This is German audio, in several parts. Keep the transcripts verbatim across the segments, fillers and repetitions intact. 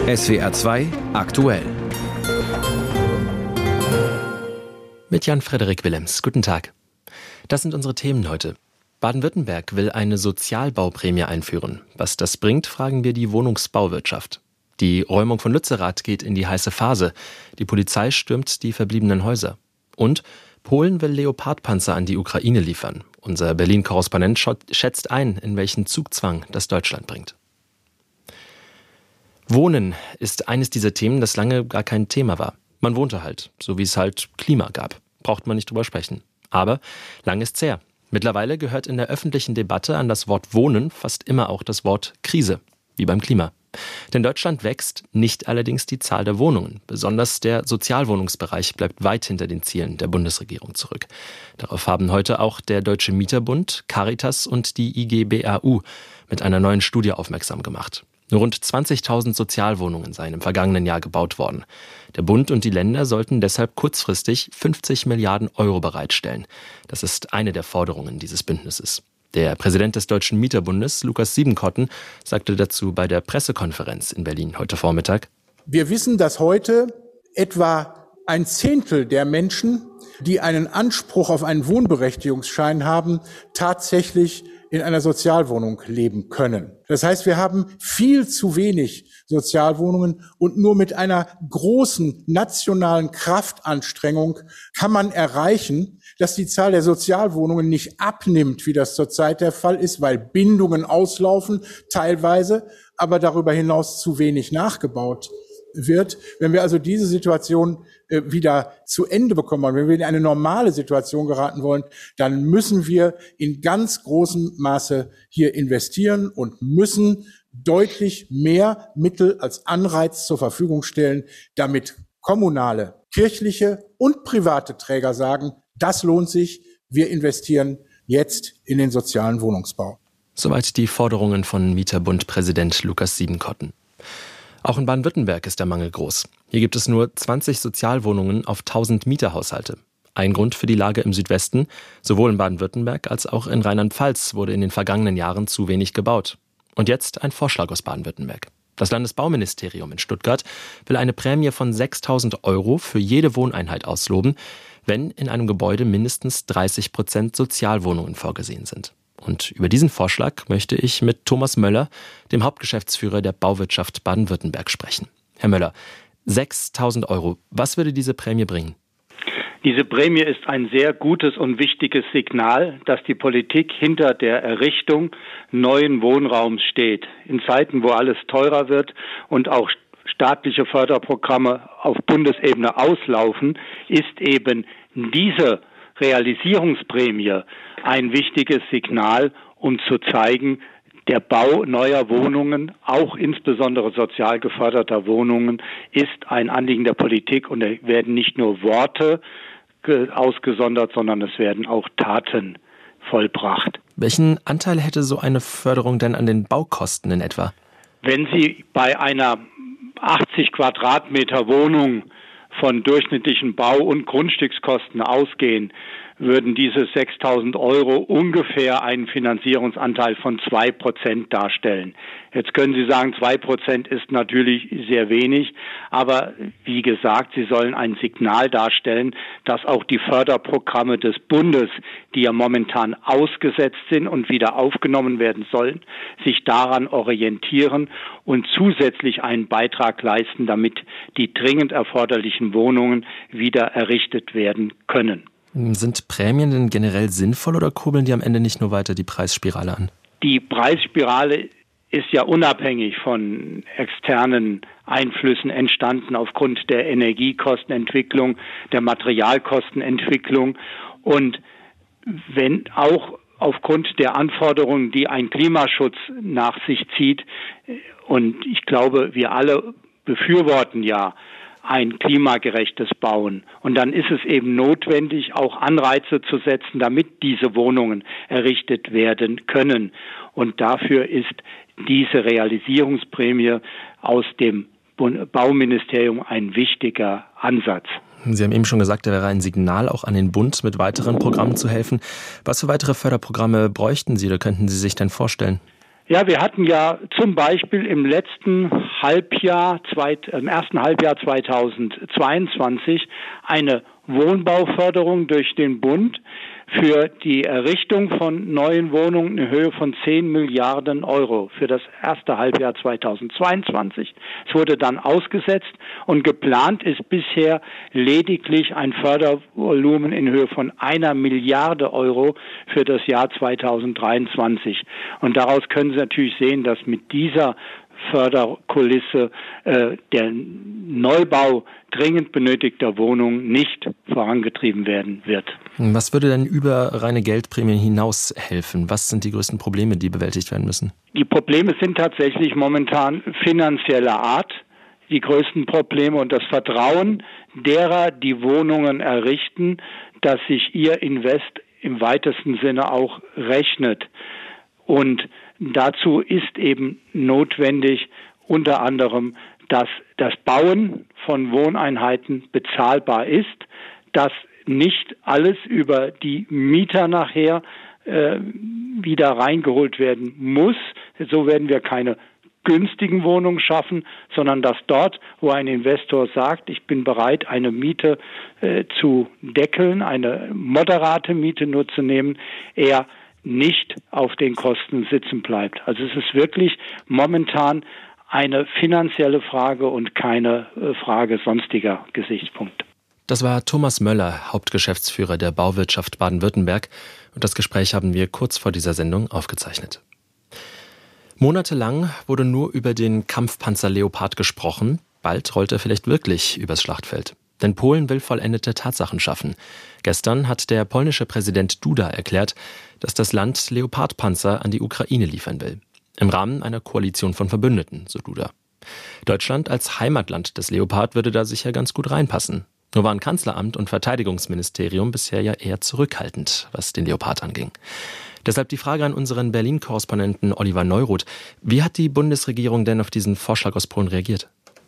S W R zwei aktuell. Mit Jan-Frederik Willems. Guten Tag. Das sind unsere Themen heute. Baden-Württemberg will eine Sozialbauprämie einführen. Was das bringt, fragen wir die Wohnungsbauwirtschaft. Die Räumung von Lützerath geht in die heiße Phase. Die Polizei stürmt die verbliebenen Häuser. Und Polen will Leopardpanzer an die Ukraine liefern. Unser Berlin-Korrespondent schätzt ein, in welchen Zugzwang das Deutschland bringt. Wohnen ist eines dieser Themen, das lange gar kein Thema war. Man wohnte halt, so wie es halt Klima gab. Braucht man nicht drüber sprechen. Aber lang ist's her. Mittlerweile gehört in der öffentlichen Debatte an das Wort Wohnen fast immer auch das Wort Krise, wie beim Klima. Denn Deutschland wächst, nicht allerdings die Zahl der Wohnungen. Besonders der Sozialwohnungsbereich bleibt weit hinter den Zielen der Bundesregierung zurück. Darauf haben heute auch der Deutsche Mieterbund, Caritas und die I G B R U mit einer neuen Studie aufmerksam gemacht. Nur rund zwanzigtausend Sozialwohnungen seien im vergangenen Jahr gebaut worden. Der Bund und die Länder sollten deshalb kurzfristig fünfzig Milliarden Euro bereitstellen. Das ist eine der Forderungen dieses Bündnisses. Der Präsident des Deutschen Mieterbundes, Lukas Siebenkotten, sagte dazu bei der Pressekonferenz in Berlin heute Vormittag: Wir wissen, dass heute etwa ein Zehntel der Menschen, die einen Anspruch auf einen Wohnberechtigungsschein haben, tatsächlich in einer Sozialwohnung leben können. Das heißt, wir haben viel zu wenig Sozialwohnungen und nur mit einer großen nationalen Kraftanstrengung kann man erreichen, dass die Zahl der Sozialwohnungen nicht abnimmt, wie das zurzeit der Fall ist, weil Bindungen auslaufen, teilweise, aber darüber hinaus zu wenig nachgebaut wird. Wenn wir also diese Situation äh, wieder zu Ende bekommen wollen, wenn wir in eine normale Situation geraten wollen, dann müssen wir in ganz großem Maße hier investieren und müssen deutlich mehr Mittel als Anreiz zur Verfügung stellen, damit kommunale, kirchliche und private Träger sagen, das lohnt sich, wir investieren jetzt in den sozialen Wohnungsbau. Soweit die Forderungen von Mieterbund-Präsident Lukas Siebenkotten. Auch in Baden-Württemberg ist der Mangel groß. Hier gibt es nur zwanzig Sozialwohnungen auf tausend Mieterhaushalte. Ein Grund für die Lage im Südwesten: sowohl in Baden-Württemberg als auch in Rheinland-Pfalz wurde in den vergangenen Jahren zu wenig gebaut. Und jetzt ein Vorschlag aus Baden-Württemberg. Das Landesbauministerium in Stuttgart will eine Prämie von sechstausend Euro für jede Wohneinheit ausloben, wenn in einem Gebäude mindestens dreißig Prozent Sozialwohnungen vorgesehen sind. Und über diesen Vorschlag möchte ich mit Thomas Möller, dem Hauptgeschäftsführer der Bauwirtschaft Baden-Württemberg, sprechen. Herr Möller, sechstausend Euro, was würde diese Prämie bringen? Diese Prämie ist ein sehr gutes und wichtiges Signal, dass die Politik hinter der Errichtung neuen Wohnraums steht. In Zeiten, wo alles teurer wird und auch staatliche Förderprogramme auf Bundesebene auslaufen, ist eben diese Realisierungsprämie ein wichtiges Signal, um zu zeigen, der Bau neuer Wohnungen, auch insbesondere sozial geförderter Wohnungen, ist ein Anliegen der Politik und es werden nicht nur Worte ausgesondert, sondern es werden auch Taten vollbracht. Welchen Anteil hätte so eine Förderung denn an den Baukosten in etwa? Wenn Sie bei einer achtzig Quadratmeter Wohnung von durchschnittlichen Bau- und Grundstückskosten ausgehen, würden diese sechstausend Euro ungefähr einen Finanzierungsanteil von zwei Prozent darstellen. Jetzt können Sie sagen, zwei Prozent ist natürlich sehr wenig, aber wie gesagt, sie sollen ein Signal darstellen, dass auch die Förderprogramme des Bundes, die ja momentan ausgesetzt sind und wieder aufgenommen werden sollen, sich daran orientieren und zusätzlich einen Beitrag leisten, damit die dringend erforderlichen Wohnungen wieder errichtet werden können. Sind Prämien denn generell sinnvoll oder kurbeln die am Ende nicht nur weiter die Preisspirale an? Die Preisspirale ist ja unabhängig von externen Einflüssen entstanden aufgrund der Energiekostenentwicklung, der Materialkostenentwicklung und wenn auch aufgrund der Anforderungen, die ein Klimaschutz nach sich zieht. Und ich glaube, wir alle befürworten ja ein klimagerechtes Bauen. Und dann ist es eben notwendig, auch Anreize zu setzen, damit diese Wohnungen errichtet werden können. Und dafür ist diese Realisierungsprämie aus dem Bauministerium ein wichtiger Ansatz. Sie haben eben schon gesagt, da wäre ein Signal auch an den Bund, mit weiteren Programmen zu helfen. Was für weitere Förderprogramme bräuchten Sie oder könnten Sie sich denn vorstellen? Ja, wir hatten ja zum Beispiel im letzten Halbjahr, zweit, im ersten Halbjahr zweitausendzweiundzwanzig eine Wohnbauförderung durch den Bund für die Errichtung von neuen Wohnungen in Höhe von zehn Milliarden Euro für das erste Halbjahr zweitausendzweiundzwanzig. Es wurde dann ausgesetzt und geplant ist bisher lediglich ein Fördervolumen in Höhe von einer Milliarde Euro für das Jahr zweitausenddreiundzwanzig. Und daraus können Sie natürlich sehen, dass mit dieser Förderkulisse äh, der Neubau dringend benötigter Wohnungen nicht vorangetrieben werden wird. Was würde denn über reine Geldprämien hinaus helfen? Was sind die größten Probleme, die bewältigt werden müssen? Die Probleme sind tatsächlich momentan finanzieller Art. Die größten Probleme und das Vertrauen derer, die Wohnungen errichten, dass sich ihr Invest im weitesten Sinne auch rechnet. Und dazu ist eben notwendig unter anderem, dass das Bauen von Wohneinheiten bezahlbar ist, dass nicht alles über die Mieter nachher äh, wieder reingeholt werden muss. So werden wir keine günstigen Wohnungen schaffen, sondern dass dort, wo ein Investor sagt, ich bin bereit, eine Miete äh, zu deckeln, eine moderate Miete nur zu nehmen, er nicht auf den Kosten sitzen bleibt. Also es ist wirklich momentan eine finanzielle Frage und keine Frage sonstiger Gesichtspunkte. Das war Thomas Möller, Hauptgeschäftsführer der Bauwirtschaft Baden-Württemberg. Und das Gespräch haben wir kurz vor dieser Sendung aufgezeichnet. Monatelang wurde nur über den Kampfpanzer Leopard gesprochen. Bald rollt er vielleicht wirklich übers Schlachtfeld. Denn Polen will vollendete Tatsachen schaffen. Gestern hat der polnische Präsident Duda erklärt, dass das Land Leopardpanzer an die Ukraine liefern will. Im Rahmen einer Koalition von Verbündeten, so Duda. Deutschland als Heimatland des Leopard würde da sicher ganz gut reinpassen. Nur waren Kanzleramt und Verteidigungsministerium bisher ja eher zurückhaltend, was den Leopard anging. Deshalb die Frage an unseren Berlin-Korrespondenten Oliver Neuroth. Wie hat die Bundesregierung denn auf diesen Vorschlag aus Polen reagiert?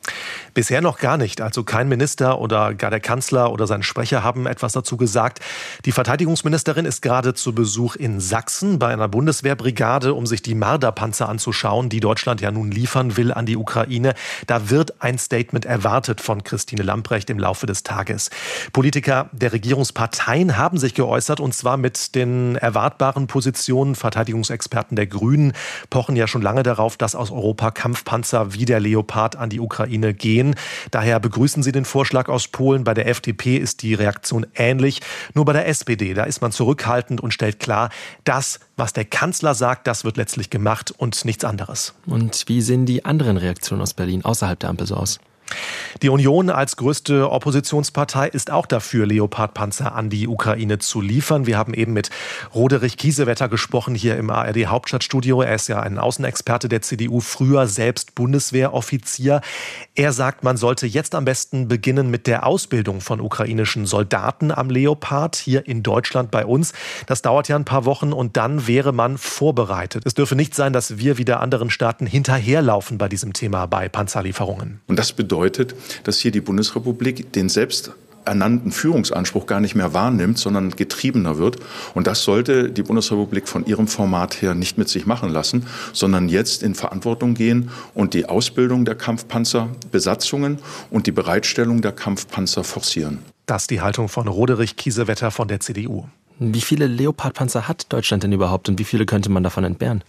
Bisher noch gar nicht. Also kein Minister oder gar der Kanzler oder sein Sprecher haben etwas dazu gesagt. Die Verteidigungsministerin ist gerade zu Besuch in Sachsen bei einer Bundeswehrbrigade, um sich die Marder-Panzer anzuschauen, die Deutschland ja nun liefern will an die Ukraine. Da wird ein Statement erwartet von Christine Lambrecht im Laufe des Tages. Politiker der Regierungsparteien haben sich geäußert, und zwar mit den erwartbaren Positionen. Verteidigungsexperten der Grünen pochen ja schon lange darauf, dass aus Europa Kampfpanzer wie der Leopard an die Ukraine gehen. Daher begrüßen sie den Vorschlag aus Polen. Bei der F D P ist die Reaktion ähnlich. Nur bei der S P D, da ist man zurückhaltend und stellt klar, das, was der Kanzler sagt, das wird letztlich gemacht und nichts anderes. Und wie sehen die anderen Reaktionen aus Berlin außerhalb der Ampel so aus? Die Union als größte Oppositionspartei ist auch dafür, Leopardpanzer an die Ukraine zu liefern. Wir haben eben mit Roderich Kiesewetter gesprochen hier im A R D-Hauptstadtstudio. Er ist ja ein Außenexperte der C D U, früher selbst Bundeswehroffizier. Er sagt, man sollte jetzt am besten beginnen mit der Ausbildung von ukrainischen Soldaten am Leopard hier in Deutschland bei uns. Das dauert ja ein paar Wochen und dann wäre man vorbereitet. Es dürfe nicht sein, dass wir wie der anderen Staaten hinterherlaufen bei diesem Thema bei Panzerlieferungen. Und das bedeutet, dass hier die Bundesrepublik den selbst ernannten Führungsanspruch gar nicht mehr wahrnimmt, sondern getriebener wird. Und das sollte die Bundesrepublik von ihrem Format her nicht mit sich machen lassen, sondern jetzt in Verantwortung gehen und die Ausbildung der Kampfpanzerbesatzungen und die Bereitstellung der Kampfpanzer forcieren. Das ist die Haltung von Roderich Kiesewetter von der C D U. Wie viele Leopardpanzer hat Deutschland denn überhaupt und wie viele könnte man davon entbehren?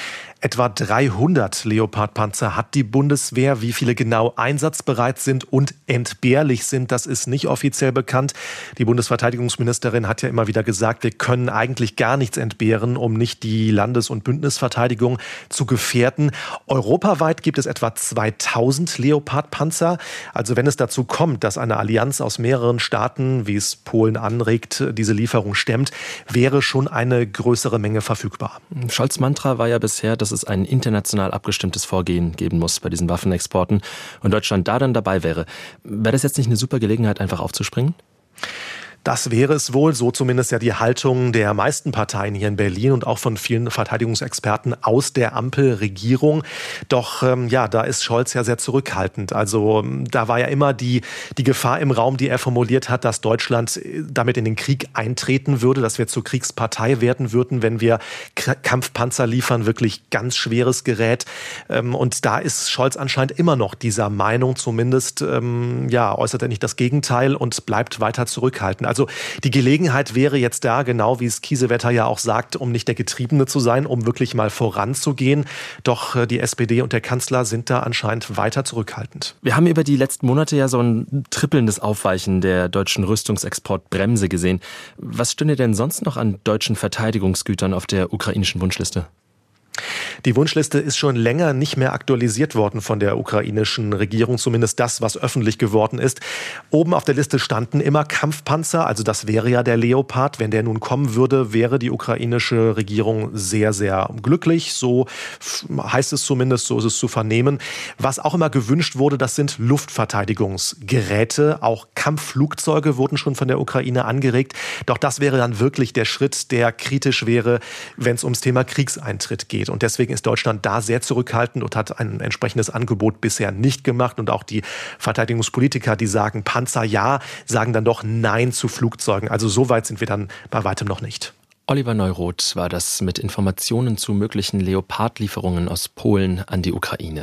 Etwa dreihundert Leopardpanzer hat die Bundeswehr. Wie viele genau einsatzbereit sind und entbehrlich sind, das ist nicht offiziell bekannt. Die Bundesverteidigungsministerin hat ja immer wieder gesagt, wir können eigentlich gar nichts entbehren, um nicht die Landes- und Bündnisverteidigung zu gefährden. Europaweit gibt es etwa zweitausend Leopardpanzer. Also wenn es dazu kommt, dass eine Allianz aus mehreren Staaten, wie es Polen anregt, diese Lieferung stemmt, wäre schon eine größere Menge verfügbar. Scholz' Mantra war ja bisher, dass es ein international abgestimmtes Vorgehen geben muss bei diesen Waffenexporten und Deutschland da dann dabei wäre. Wäre das jetzt nicht eine super Gelegenheit, einfach aufzuspringen? Das wäre es wohl, so zumindest ja die Haltung der meisten Parteien hier in Berlin und auch von vielen Verteidigungsexperten aus der Ampelregierung. Doch ähm, ja, da ist Scholz ja sehr zurückhaltend. Also da war ja immer die, die Gefahr im Raum, die er formuliert hat, dass Deutschland damit in den Krieg eintreten würde, dass wir zur Kriegspartei werden würden, wenn wir K- Kampfpanzer liefern, wirklich ganz schweres Gerät. Ähm, und da ist Scholz anscheinend immer noch dieser Meinung, zumindest ähm, ja, äußert er nicht das Gegenteil und bleibt weiter zurückhaltend. Also die Gelegenheit wäre jetzt da, genau wie es Kiesewetter ja auch sagt, um nicht der Getriebene zu sein, um wirklich mal voranzugehen. Doch die S P D und der Kanzler sind da anscheinend weiter zurückhaltend. Wir haben über die letzten Monate ja so ein trippelndes Aufweichen der deutschen Rüstungsexportbremse gesehen. Was stünde denn sonst noch an deutschen Verteidigungsgütern auf der ukrainischen Wunschliste? Die Wunschliste ist schon länger nicht mehr aktualisiert worden von der ukrainischen Regierung, zumindest das, was öffentlich geworden ist. Oben auf der Liste standen immer Kampfpanzer, also das wäre ja der Leopard. Wenn der nun kommen würde, wäre die ukrainische Regierung sehr, sehr glücklich. So heißt es zumindest, so ist es zu vernehmen. Was auch immer gewünscht wurde, das sind Luftverteidigungsgeräte. Auch Kampfflugzeuge wurden schon von der Ukraine angeregt. Doch das wäre dann wirklich der Schritt, der kritisch wäre, wenn es ums Thema Kriegseintritt geht. Und deswegen ist Deutschland da sehr zurückhaltend und hat ein entsprechendes Angebot bisher nicht gemacht. Und auch die Verteidigungspolitiker, die sagen Panzer ja, sagen dann doch Nein zu Flugzeugen. Also so weit sind wir dann bei weitem noch nicht. Oliver Neuroth war das mit Informationen zu möglichen Leopard-Lieferungen aus Polen an die Ukraine.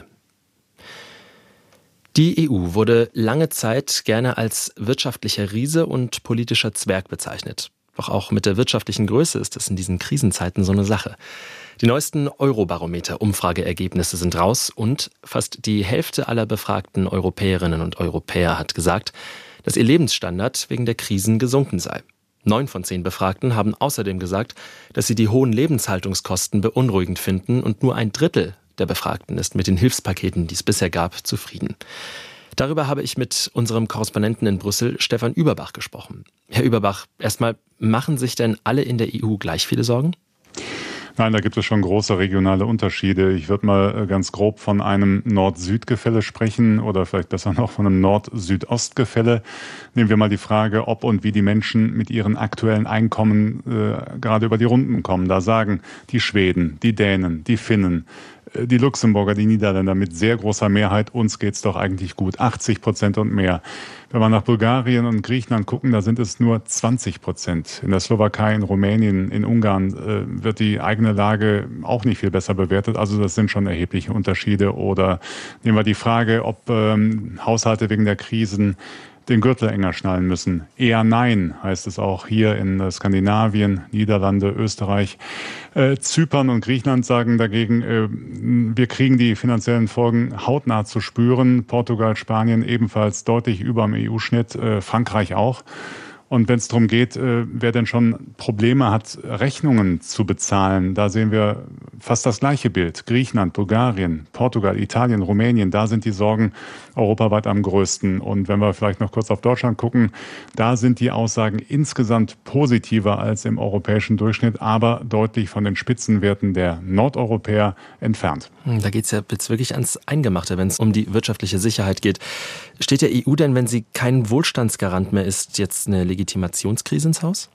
Die E U wurde lange Zeit gerne als wirtschaftlicher Riese und politischer Zwerg bezeichnet. Doch auch mit der wirtschaftlichen Größe ist es in diesen Krisenzeiten so eine Sache. Die neuesten Eurobarometer-Umfrageergebnisse sind raus und fast die Hälfte aller befragten Europäerinnen und Europäer hat gesagt, dass ihr Lebensstandard wegen der Krisen gesunken sei. Neun von zehn Befragten haben außerdem gesagt, dass sie die hohen Lebenshaltungskosten beunruhigend finden und nur ein Drittel der Befragten ist mit den Hilfspaketen, die es bisher gab, zufrieden. Darüber habe ich mit unserem Korrespondenten in Brüssel, Stefan Überbach, gesprochen. Herr Überbach, erstmal, machen sich denn alle in der E U gleich viele Sorgen? Nein, da gibt es schon große regionale Unterschiede. Ich würde mal ganz grob von einem Nord-Süd-Gefälle sprechen oder vielleicht besser noch von einem Nord-Süd-Ost-Gefälle. Nehmen wir mal die Frage, ob und wie die Menschen mit ihren aktuellen Einkommen äh, gerade über die Runden kommen. Da sagen die Schweden, die Dänen, die Finnen, die Luxemburger, die Niederländer mit sehr großer Mehrheit, uns geht's doch eigentlich gut, achtzig Prozent und mehr. Wenn wir nach Bulgarien und Griechenland gucken, da sind es nur zwanzig Prozent. In der Slowakei, in Rumänien, in Ungarn äh, wird die eigene Lage auch nicht viel besser bewertet. Also das sind schon erhebliche Unterschiede. Oder nehmen wir die Frage, ob ähm, Haushalte wegen der Krisen den Gürtel enger schnallen müssen. Eher nein, heißt es auch hier in Skandinavien, Niederlande, Österreich. Äh, Zypern und Griechenland sagen dagegen, äh, wir kriegen die finanziellen Folgen hautnah zu spüren. Portugal, Spanien ebenfalls deutlich über dem E U-Schnitt, äh, Frankreich auch. Und wenn es darum geht, äh, wer denn schon Probleme hat, Rechnungen zu bezahlen, da sehen wir fast das gleiche Bild. Griechenland, Bulgarien, Portugal, Italien, Rumänien, da sind die Sorgen europaweit am größten. Und wenn wir vielleicht noch kurz auf Deutschland gucken, da sind die Aussagen insgesamt positiver als im europäischen Durchschnitt, aber deutlich von den Spitzenwerten der Nordeuropäer entfernt. Da geht es ja jetzt wirklich ans Eingemachte, wenn es um die wirtschaftliche Sicherheit geht. Steht der E U denn, wenn sie kein Wohlstandsgarant mehr ist, jetzt eine Legitimationskrise ins Haus?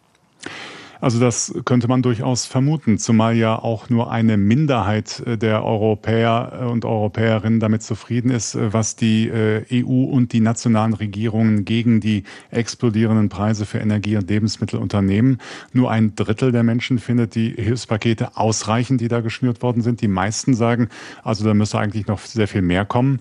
Also das könnte man durchaus vermuten, zumal ja auch nur eine Minderheit der Europäer und Europäerinnen damit zufrieden ist, was die E U und die nationalen Regierungen gegen die explodierenden Preise für Energie und Lebensmittel unternehmen. Nur ein Drittel der Menschen findet die Hilfspakete ausreichend, die da geschnürt worden sind. Die meisten sagen, also da müsste eigentlich noch sehr viel mehr kommen.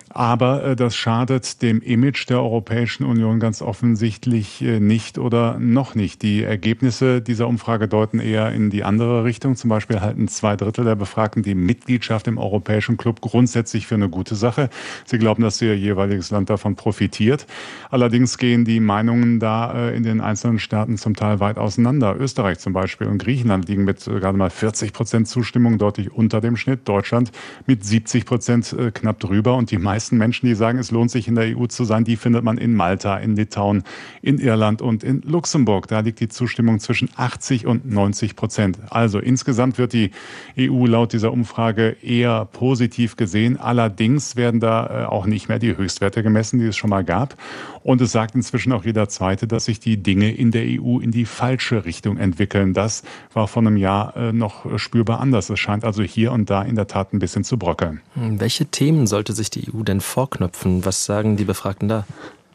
Aber das schadet dem Image der Europäischen Union ganz offensichtlich nicht oder noch nicht. Die Ergebnisse dieser Umfrage deuten eher in die andere Richtung. Zum Beispiel halten zwei Drittel der Befragten die Mitgliedschaft im Europäischen Club grundsätzlich für eine gute Sache. Sie glauben, dass ihr jeweiliges Land davon profitiert. Allerdings gehen die Meinungen da in den einzelnen Staaten zum Teil weit auseinander. Österreich zum Beispiel und Griechenland liegen mit gerade mal vierzig Prozent Zustimmung deutlich unter dem Schnitt. Deutschland mit siebzig Prozent knapp drüber. Und die meisten Menschen, die sagen, es lohnt sich in der E U zu sein, die findet man in Malta, in Litauen, in Irland und in Luxemburg. Da liegt die Zustimmung zwischen achtzig und neunzig Prozent. Also insgesamt wird die E U laut dieser Umfrage eher positiv gesehen. Allerdings werden da auch nicht mehr die Höchstwerte gemessen, die es schon mal gab. Und es sagt inzwischen auch jeder Zweite, dass sich die Dinge in der E U in die falsche Richtung entwickeln. Das war vor einem Jahr noch spürbar anders. Es scheint also hier und da in der Tat ein bisschen zu bröckeln. Welche Themen sollte sich die E U denn vorknöpfen? Was sagen die Befragten da?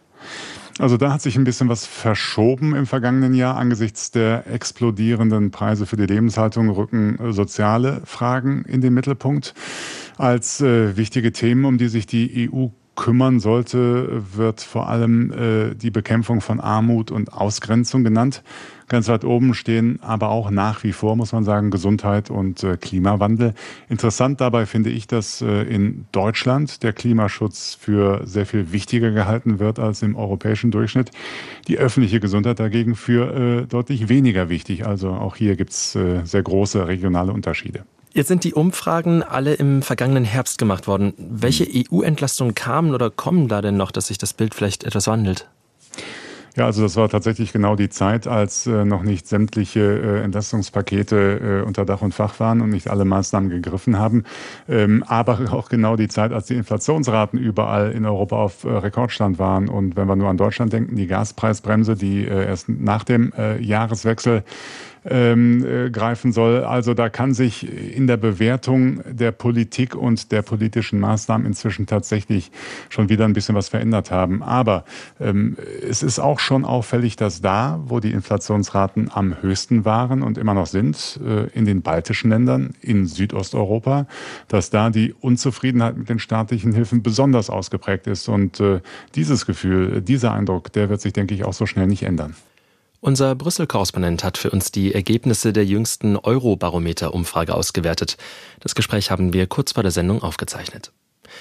Also da hat sich ein bisschen was verschoben im vergangenen Jahr. Angesichts der explodierenden Preise für die Lebenshaltung rücken soziale Fragen in den Mittelpunkt. Als äh, wichtige Themen, um die sich die E U kümmern sollte, wird vor allem äh, die Bekämpfung von Armut und Ausgrenzung genannt. Ganz weit oben stehen aber auch nach wie vor, muss man sagen, Gesundheit und äh, Klimawandel. Interessant dabei finde ich, dass äh, in Deutschland der Klimaschutz für sehr viel wichtiger gehalten wird als im europäischen Durchschnitt. Die öffentliche Gesundheit dagegen für äh, deutlich weniger wichtig. Also auch hier gibt es äh, sehr große regionale Unterschiede. Jetzt sind die Umfragen alle im vergangenen Herbst gemacht worden. Welche E U-Entlastungen kamen oder kommen da denn noch, dass sich das Bild vielleicht etwas wandelt? Ja, also das war tatsächlich genau die Zeit, als äh, noch nicht sämtliche äh, Entlastungspakete äh, unter Dach und Fach waren und nicht alle Maßnahmen gegriffen haben. Ähm, aber auch genau die Zeit, als die Inflationsraten überall in Europa auf äh, Rekordstand waren. Und wenn wir nur an Deutschland denken, die Gaspreisbremse, die äh, erst nach dem äh, Jahreswechsel Ähm, äh, greifen soll. Also da kann sich in der Bewertung der Politik und der politischen Maßnahmen inzwischen tatsächlich schon wieder ein bisschen was verändert haben. Aber ähm, es ist auch schon auffällig, dass da, wo die Inflationsraten am höchsten waren und immer noch sind, äh, in den baltischen Ländern, in Südosteuropa, dass da die Unzufriedenheit mit den staatlichen Hilfen besonders ausgeprägt ist. Und äh, dieses Gefühl, dieser Eindruck, der wird sich, denke ich, auch so schnell nicht ändern. Unser Brüssel-Korrespondent hat für uns die Ergebnisse der jüngsten Eurobarometer-Umfrage ausgewertet. Das Gespräch haben wir kurz vor der Sendung aufgezeichnet.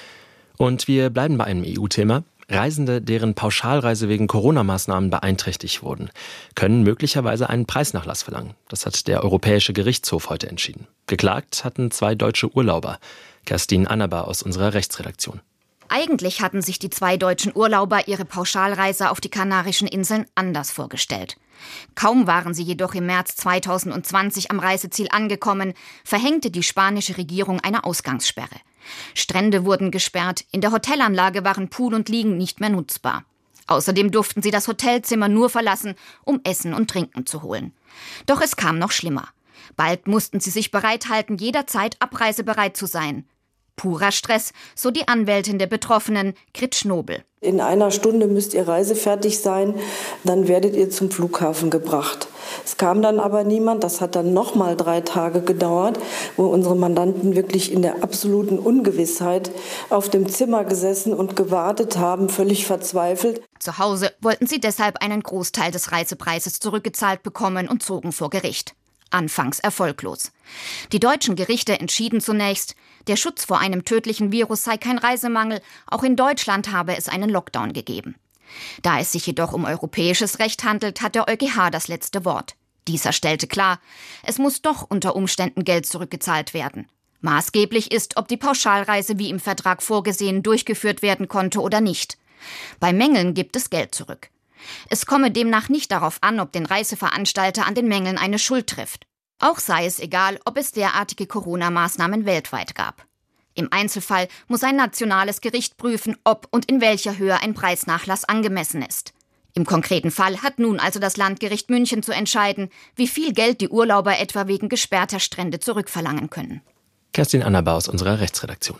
Und wir bleiben bei einem E U-Thema. Reisende, deren Pauschalreise wegen Corona-Maßnahmen beeinträchtigt wurden, können möglicherweise einen Preisnachlass verlangen. Das hat der Europäische Gerichtshof heute entschieden. Geklagt hatten zwei deutsche Urlauber. Kerstin Annaber aus unserer Rechtsredaktion. Eigentlich hatten sich die zwei deutschen Urlauber ihre Pauschalreise auf die Kanarischen Inseln anders vorgestellt. Kaum waren sie jedoch im März zweitausendzwanzig am Reiseziel angekommen, verhängte die spanische Regierung eine Ausgangssperre. Strände wurden gesperrt, in der Hotelanlage waren Pool und Liegen nicht mehr nutzbar. Außerdem durften sie das Hotelzimmer nur verlassen, um Essen und Trinken zu holen. Doch es kam noch schlimmer. Bald mussten sie sich bereithalten, jederzeit abreisebereit zu sein. Purer Stress, so die Anwältin der Betroffenen, Grit Schnobel. In einer Stunde müsst ihr reisefertig sein, dann werdet ihr zum Flughafen gebracht. Es kam dann aber niemand, das hat dann nochmal drei Tage gedauert, wo unsere Mandanten wirklich in der absoluten Ungewissheit auf dem Zimmer gesessen und gewartet haben, völlig verzweifelt. Zu Hause wollten sie deshalb einen Großteil des Reisepreises zurückgezahlt bekommen und zogen vor Gericht. Anfangs erfolglos. Die deutschen Gerichte entschieden zunächst, der Schutz vor einem tödlichen Virus sei kein Reisemangel, auch in Deutschland habe es einen Lockdown gegeben. Da es sich jedoch um europäisches Recht handelt, hat der EuGH das letzte Wort. Dieser stellte klar, es muss doch unter Umständen Geld zurückgezahlt werden. Maßgeblich ist, ob die Pauschalreise wie im Vertrag vorgesehen durchgeführt werden konnte oder nicht. Bei Mängeln gibt es Geld zurück. Es komme demnach nicht darauf an, ob den Reiseveranstalter an den Mängeln eine Schuld trifft. Auch sei es egal, ob es derartige Corona-Maßnahmen weltweit gab. Im Einzelfall muss ein nationales Gericht prüfen, ob und in welcher Höhe ein Preisnachlass angemessen ist. Im konkreten Fall hat nun also das Landgericht München zu entscheiden, wie viel Geld die Urlauber etwa wegen gesperrter Strände zurückverlangen können. Kerstin Annaber aus unserer Rechtsredaktion.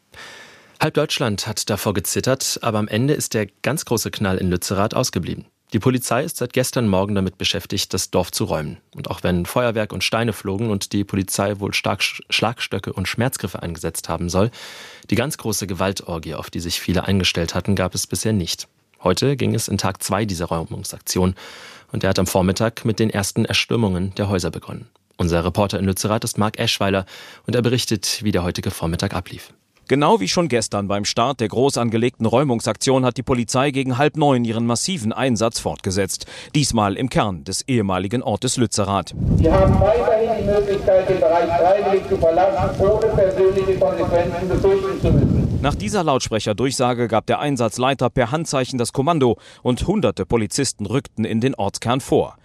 Halb Deutschland hat davor gezittert, aber am Ende ist der ganz große Knall in Lützerath ausgeblieben. Die Polizei ist seit gestern Morgen damit beschäftigt, das Dorf zu räumen. Und auch wenn Feuerwerk und Steine flogen und die Polizei wohl stark Schlagstöcke und Schmerzgriffe eingesetzt haben soll, die ganz große Gewaltorgie, auf die sich viele eingestellt hatten, gab es bisher nicht. Heute ging es in Tag zwei dieser Räumungsaktion und er hat am Vormittag mit den ersten Erstürmungen der Häuser begonnen. Unser Reporter in Lützerath ist Marc Eschweiler und er berichtet, wie der heutige Vormittag ablief. Genau wie schon gestern beim Start der groß angelegten Räumungsaktion hat die Polizei gegen halb neun ihren massiven Einsatz fortgesetzt. Diesmal im Kern des ehemaligen Ortes Lützerath. Wir haben weiterhin die Möglichkeit, den Bereich freiwillig zu verlassen, ohne persönliche Konsequenzen befürchten zu müssen. Nach dieser Lautsprecherdurchsage gab der Einsatzleiter per Handzeichen das Kommando und hunderte Polizisten rückten in den Ortskern vor.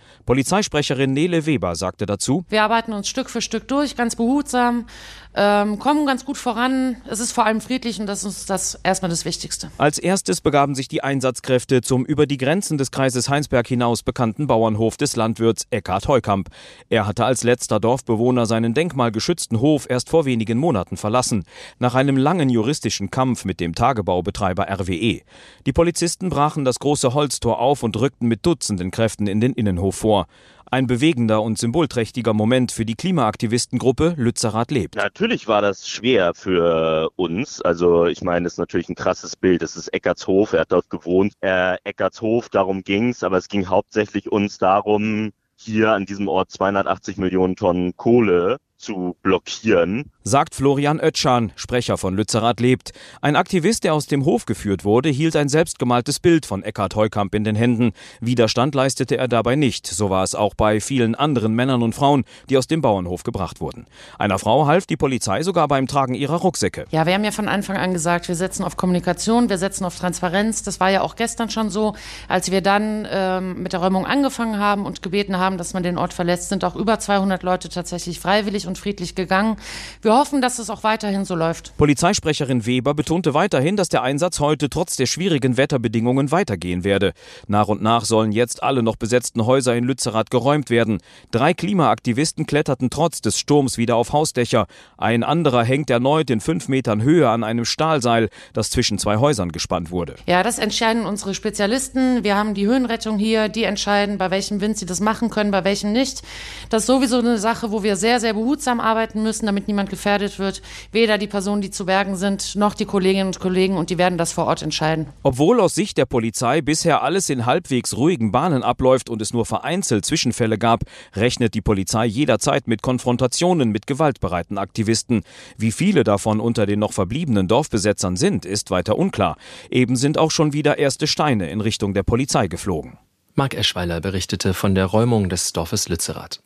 Polizeisprecherin Nele Weber sagte dazu: Wir arbeiten uns Stück für Stück durch, ganz behutsam, ähm, kommen ganz gut voran. Es ist vor allem friedlich und das ist das erstmal das Wichtigste. Als erstes begaben sich die Einsatzkräfte zum über die Grenzen des Kreises Heinsberg hinaus bekannten Bauernhof des Landwirts Eckhard Heukamp. Er hatte als letzter Dorfbewohner seinen denkmalgeschützten Hof erst vor wenigen Monaten verlassen, nach einem langen juristischen Kampf mit dem Tagebaubetreiber R W E. Die Polizisten brachen das große Holztor auf und rückten mit Dutzenden Kräften in den Innenhof vor. Ein bewegender und symbolträchtiger Moment für die Klimaaktivistengruppe Lützerath lebt. Natürlich war das schwer für uns. Also ich meine, es ist natürlich ein krasses Bild. Es ist Eckarts Hof, er hat dort gewohnt. Äh, Eckarts Hof, darum ging's, aber es ging hauptsächlich uns darum, hier an diesem Ort zweihundertachtzig Millionen Tonnen Kohle zu blockieren. Sagt Florian Oetschan, Sprecher von Lützerath lebt. Ein Aktivist, der aus dem Hof geführt wurde, hielt ein selbstgemaltes Bild von Eckhard Heukamp in den Händen. Widerstand leistete er dabei nicht. So war es auch bei vielen anderen Männern und Frauen, die aus dem Bauernhof gebracht wurden. Einer Frau half die Polizei sogar beim Tragen ihrer Rucksäcke. Ja, wir haben ja von Anfang an gesagt, wir setzen auf Kommunikation, wir setzen auf Transparenz. Das war ja auch gestern schon so. Als wir dann ähm, mit der Räumung angefangen haben und gebeten haben, dass man den Ort verlässt, sind auch über zweihundert Leute tatsächlich freiwillig und friedlich gegangen. Wir hoffen, dass es auch weiterhin so läuft. Polizeisprecherin Weber betonte weiterhin, dass der Einsatz heute trotz der schwierigen Wetterbedingungen weitergehen werde. Nach und nach sollen jetzt alle noch besetzten Häuser in Lützerath geräumt werden. Drei Klimaaktivisten kletterten trotz des Sturms wieder auf Hausdächer. Ein anderer hängt erneut in fünf Metern Höhe an einem Stahlseil, das zwischen zwei Häusern gespannt wurde. Ja, das entscheiden unsere Spezialisten. Wir haben die Höhenrettung hier, die entscheiden, bei welchem Wind sie das machen können, bei welchem nicht. Das ist sowieso eine Sache, wo wir sehr, sehr behutsam arbeiten müssen, damit niemand gefährdet wird. Weder die Personen, die zu bergen sind, noch die Kolleginnen und Kollegen, und die werden das vor Ort entscheiden. Obwohl aus Sicht der Polizei bisher alles in halbwegs ruhigen Bahnen abläuft und es nur vereinzelt Zwischenfälle gab, rechnet die Polizei jederzeit mit Konfrontationen mit gewaltbereiten Aktivisten. Wie viele davon unter den noch verbliebenen Dorfbesetzern sind, ist weiter unklar. Eben sind auch schon wieder erste Steine in Richtung der Polizei geflogen. Marc Eschweiler berichtete von der Räumung des Dorfes Lützerath.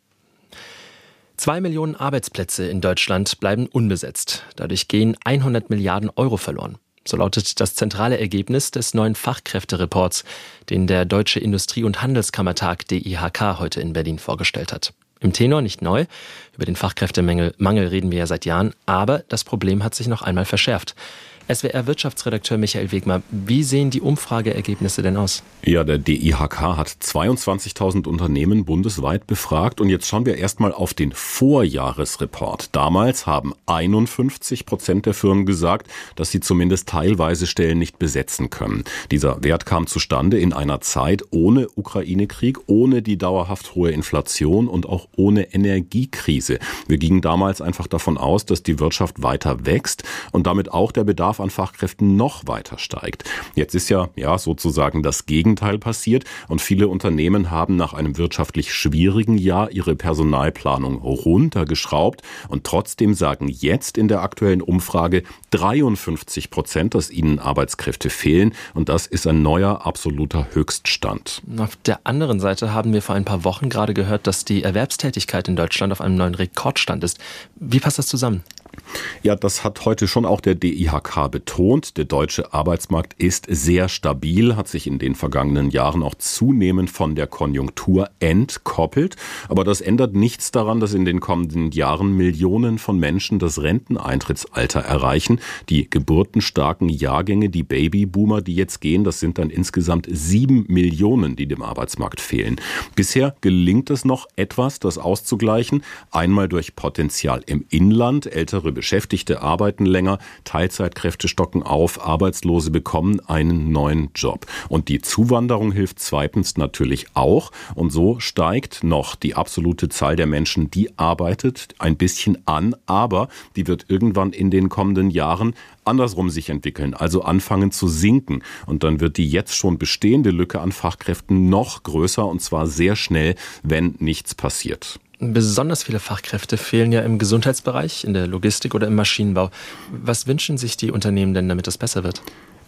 Zwei Millionen Arbeitsplätze in Deutschland bleiben unbesetzt. Dadurch gehen hundert Milliarden Euro verloren. So lautet das zentrale Ergebnis des neuen Fachkräftereports, den der Deutsche Industrie- und Handelskammertag D I H K heute in Berlin vorgestellt hat. Im Tenor nicht neu. Über den Fachkräftemangel Mangel reden wir ja seit Jahren. Aber das Problem hat sich noch einmal verschärft. S W R-Wirtschaftsredakteur Michael Wegmer, wie sehen die Umfrageergebnisse denn aus? Ja, der D I H K hat zweiundzwanzigtausend Unternehmen bundesweit befragt. Und jetzt schauen wir erstmal auf den Vorjahresreport. Damals haben einundfünfzig Prozent der Firmen gesagt, dass sie zumindest teilweise Stellen nicht besetzen können. Dieser Wert kam zustande in einer Zeit ohne Ukraine-Krieg, ohne die dauerhaft hohe Inflation und auch ohne Energiekrise. Wir gingen damals einfach davon aus, dass die Wirtschaft weiter wächst und damit auch der Bedarf an Fachkräften noch weiter steigt. Jetzt ist ja, ja sozusagen das Gegenteil passiert und viele Unternehmen haben nach einem wirtschaftlich schwierigen Jahr ihre Personalplanung runtergeschraubt und trotzdem sagen jetzt in der aktuellen Umfrage dreiundfünfzig Prozent, dass ihnen Arbeitskräfte fehlen, und das ist ein neuer absoluter Höchststand. Auf der anderen Seite haben wir vor ein paar Wochen gerade gehört, dass die Erwerbstätigkeit in Deutschland auf einem neuen Rekordstand ist. Wie passt das zusammen? Ja, das hat heute schon auch der D I H K betont. Der deutsche Arbeitsmarkt ist sehr stabil, hat sich in den vergangenen Jahren auch zunehmend von der Konjunktur entkoppelt. Aber das ändert nichts daran, dass in den kommenden Jahren Millionen von Menschen das Renteneintrittsalter erreichen. Die geburtenstarken Jahrgänge, die Babyboomer, die jetzt gehen, das sind dann insgesamt sieben Millionen, die dem Arbeitsmarkt fehlen. Bisher gelingt es noch etwas, das auszugleichen. Einmal durch Potenzial im Inland, ältere Beschäftigte arbeiten länger, Teilzeitkräfte stocken auf, Arbeitslose bekommen einen neuen Job. Und die Zuwanderung hilft zweitens natürlich auch. Und so steigt noch die absolute Zahl der Menschen, die arbeitet, ein bisschen an. Aber die wird irgendwann in den kommenden Jahren andersrum sich entwickeln, also anfangen zu sinken. Und dann wird die jetzt schon bestehende Lücke an Fachkräften noch größer, und zwar sehr schnell, wenn nichts passiert. Besonders viele Fachkräfte fehlen ja im Gesundheitsbereich, in der Logistik oder im Maschinenbau. Was wünschen sich die Unternehmen denn, damit das besser wird?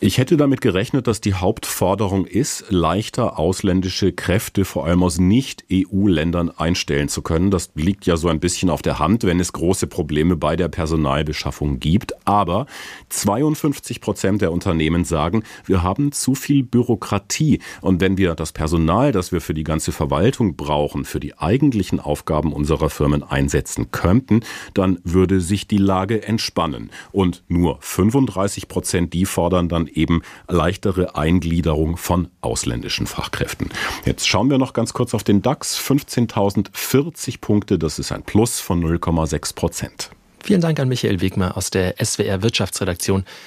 Ich hätte damit gerechnet, dass die Hauptforderung ist, leichter ausländische Kräfte vor allem aus Nicht-E U-Ländern einstellen zu können. Das liegt ja so ein bisschen auf der Hand, wenn es große Probleme bei der Personalbeschaffung gibt. Aber zweiundfünfzig Prozent der Unternehmen sagen, wir haben zu viel Bürokratie. Und wenn wir das Personal, das wir für die ganze Verwaltung brauchen, für die eigentlichen Aufgaben unserer Firmen einsetzen könnten, dann würde sich die Lage entspannen. Und nur fünfunddreißig Prozent, die fordern dann eben leichtere Eingliederung von ausländischen Fachkräften. Jetzt schauen wir noch ganz kurz auf den DAX. fünfzehntausendvierzig Punkte, das ist ein Plus von null Komma sechs Prozent. Vielen Dank an Michael Wegmer aus der S W R Wirtschaftsredaktion.